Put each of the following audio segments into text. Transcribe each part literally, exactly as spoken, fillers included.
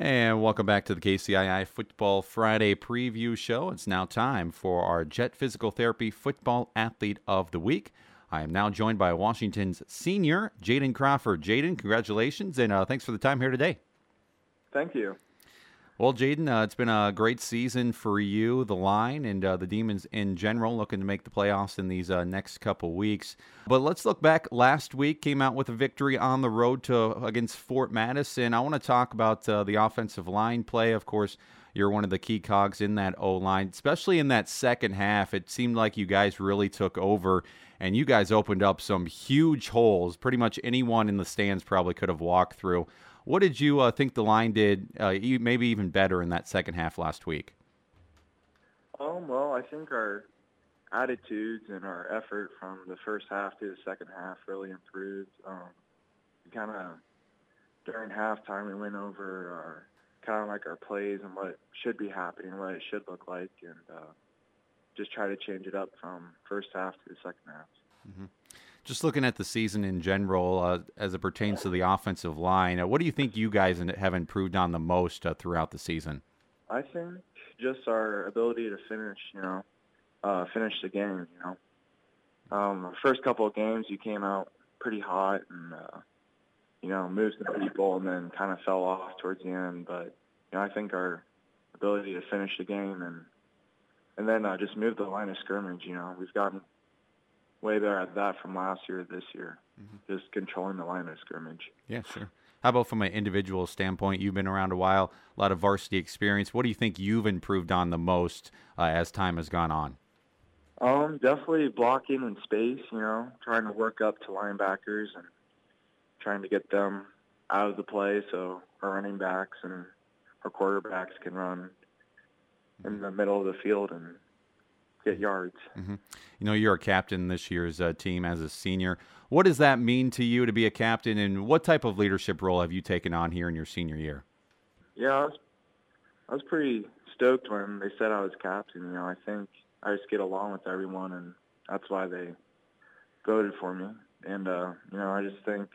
And welcome back to the K C I I Football Friday preview show. It's now time for our Jet Physical Therapy Football Athlete of the Week. I am now joined by Washington's senior, Jaden Crawford. Jaden, congratulations, and uh, thanks for the time here today. Thank you. Well, Jaden, uh, it's been a great season for you, the line, and uh, the Demons in general, looking to make the playoffs in these uh, next couple weeks. But let's look back. Last week, came out with a victory on the road to against Fort Madison. I want to talk about uh, the offensive line play. Of course, you're one of the key cogs in that O-line, especially in that second half. It seemed like you guys really took over, and you guys opened up some huge holes. Pretty much anyone in the stands probably could have walked through. What did you uh, think the line did, uh, maybe even better in that second half last week? Um, well, I think our attitudes and our effort from the first half to the second half really improved. Um, kind of during halftime, we went over our kind of like our plays and what should be happening, what it should look like, and uh, just try to change it up from first half to the second half. Mm-hmm. Just looking at the season in general, uh, as it pertains to the offensive line, uh, what do you think you guys have improved on the most uh, throughout the season? I think just our ability to finish, you know, uh, finish the game, you know. Um, the first couple of games, you came out pretty hot and, uh, you know, moved some people and then kind of fell off towards the end. But, you know, I think our ability to finish the game and and then uh, just move the line of scrimmage, you know, we've gotten way better at that from last year to this year, mm-hmm. just controlling the line of scrimmage. Yeah, sure. How about from an individual standpoint? You've been around a while, a lot of varsity experience. What do you think you've improved on the most uh, as time has gone on? Um, definitely blocking in space, you know, trying to work up to linebackers and trying to get them out of the play so our running backs and our quarterbacks can run in the middle of the field and get yards. Mm-hmm. You know, you're a captain this year's uh, team as a senior. What does that mean to you to be a captain, and what type of leadership role have you taken on here in your senior year? Yeah, I was, I was pretty stoked when they said I was captain. You know, I think I just get along with everyone, and that's why they voted for me. And, uh, you know, I just think,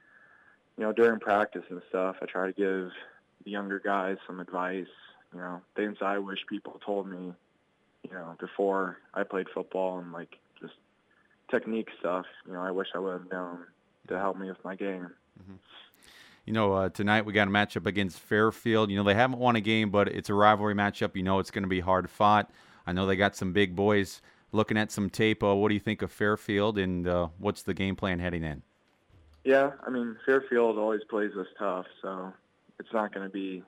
you know, during practice and stuff, I try to give the younger guys some advice, you know, things I wish people told me, you know, before I played football and, like, just technique stuff, you know, I wish I would have known to help me with my game. Mm-hmm. You know, uh, tonight we got a matchup against Fairfield. You know, they haven't won a game, but it's a rivalry matchup. You know it's going to be hard fought. I know they got some big boys. Looking at some tape, uh, what do you think of Fairfield, and uh, what's the game plan heading in? Yeah, I mean, Fairfield always plays us tough, so it's not going to be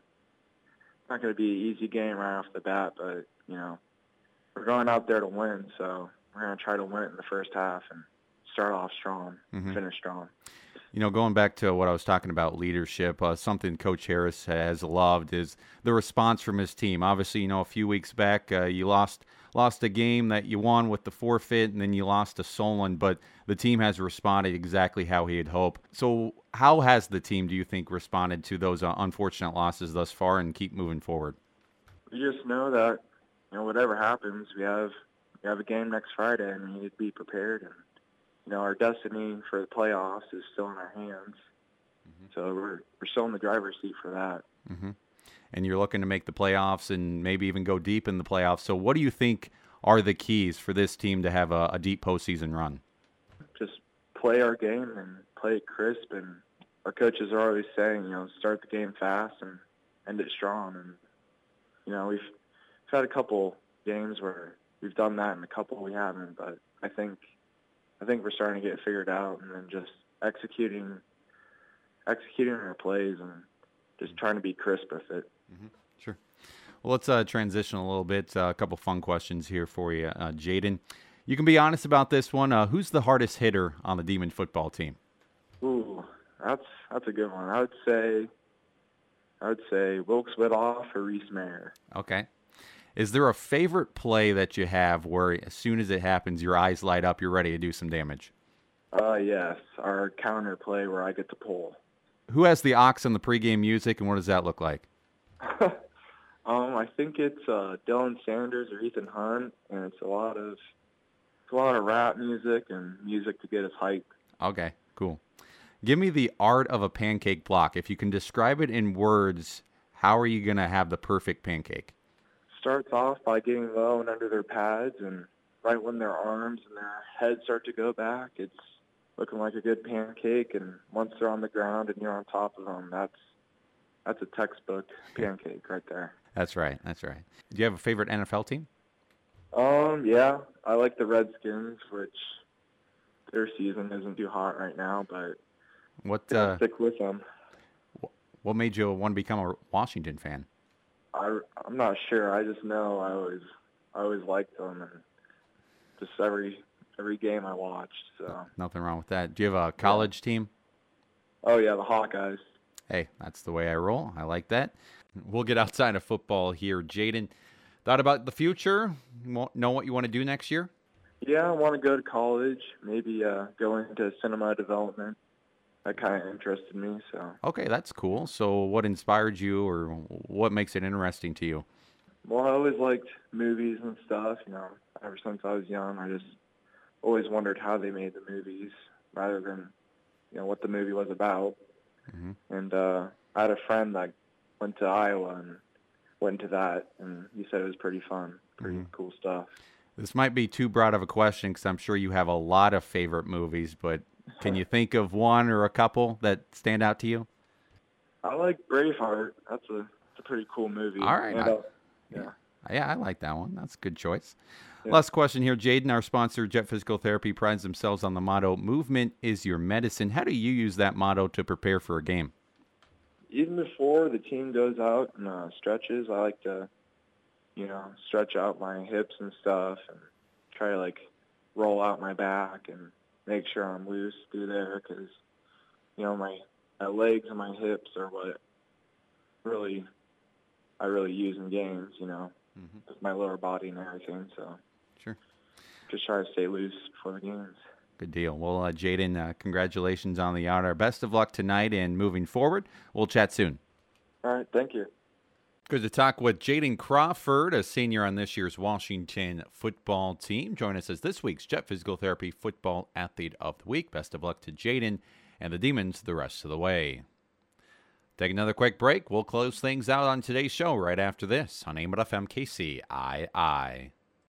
not going to be an easy game right off the bat, but, you know, we're going out there to win, so we're going to try to win it in the first half and start off strong, mm-hmm. finish strong. You know, going back to what I was talking about, leadership, uh, something Coach Harris has loved is the response from his team. Obviously, you know, a few weeks back, uh, you lost lost a game that you won with the forfeit, and then you lost to Solon, but the team has responded exactly how he had hoped. So how has the team, do you think, responded to those uh, unfortunate losses thus far and keep moving forward? We just know that, you know, whatever happens, we have we have a game next Friday, and we need to be prepared. And, you know, our destiny for the playoffs is still in our hands. Mm-hmm. So we're we're still in the driver's seat for that. Mm-hmm. And you're looking to make the playoffs and maybe even go deep in the playoffs. So what do you think are the keys for this team to have a, a deep postseason run? Just play our game and play it crisp. And our coaches are always saying, you know, start the game fast and end it strong. And, you know, we've, we've had a couple games where we've done that and a couple we haven't. But I think I think we're starting to get it figured out, and then just executing executing our plays and just trying to be crisp with it. Mm-hmm. Sure. Well, let's uh, transition a little bit. Uh, a couple fun questions here for you, uh, Jaden. You can be honest about this one. Uh, who's the hardest hitter on the Demon football team? Ooh, that's that's a good one. I would say I would say Wilkes Widoff or Reese Mayer. Okay. Is there a favorite play that you have where as soon as it happens, your eyes light up, you're ready to do some damage? Uh, yes, our counter play where I get to pull. Who has the aux on the pregame music, and what does that look like? um, I think it's uh, Dylan Sanders or Ethan Hunt, and it's a lot of it's a lot of rap music and music to get us hyped. Okay, cool. Give me the art of a pancake block. If you can describe it in words, how are you going to have the perfect pancake? Starts off by getting low and under their pads, and right when their arms and their heads start to go back, it's looking like a good pancake. And once they're on the ground and you're on top of them, that's that's a textbook pancake right there. That's right. That's right. Do you have a favorite N F L team? Um, yeah, I like the Redskins, which their season isn't too hot right now, but What yeah, uh, stick with them. what made you want to become a Washington fan? I, I'm not sure. I just know I always I always liked them, and just every every game I watched. So. Nothing wrong with that. Do you have a college yeah. team? Oh yeah, the Hawkeyes. Hey, that's the way I roll. I like that. We'll get outside of football here. Jaden, thought about the future? Know what you want to do next year? Yeah, I want to go to college. Maybe uh, go into cinema development. That kind of interested me. So. Okay, that's cool. So what inspired you, or what makes it interesting to you? Well, I always liked movies and stuff. You know, ever since I was young, I just always wondered how they made the movies rather than, you know, what the movie was about. Mm-hmm. And uh, I had a friend that went to Iowa and went to that, and he said it was pretty fun, pretty mm-hmm. cool stuff. This might be too broad of a question because I'm sure you have a lot of favorite movies, but can you think of one or a couple that stand out to you? I like Braveheart. That's a, that's a pretty cool movie. All right. And, I, uh, yeah. Yeah, I like that one. That's a good choice. Yeah. Last question here. Jaden, our sponsor, Jet Physical Therapy, prides themselves on the motto, movement is your medicine. How do you use that motto to prepare for a game? Even before the team goes out and uh, stretches, I like to, you know, stretch out my hips and stuff and try to, like, roll out my back and make sure I'm loose through there because, you know, my, my legs and my hips are what really I really use in games, you know, mm-hmm. with my lower body and everything. So sure, just try to stay loose before the games. Good deal. Well, uh, Jaden, uh, congratulations on the honor. Best of luck tonight and moving forward. We'll chat soon. All right, thank you. Good to talk with Jaden Crawford, a senior on this year's Washington football team. Join us as this week's Jet Physical Therapy Football Athlete of the Week. Best of luck to Jaden and the Demons the rest of the way. Take another quick break. We'll close things out on today's show right after this on A M F M K C I I.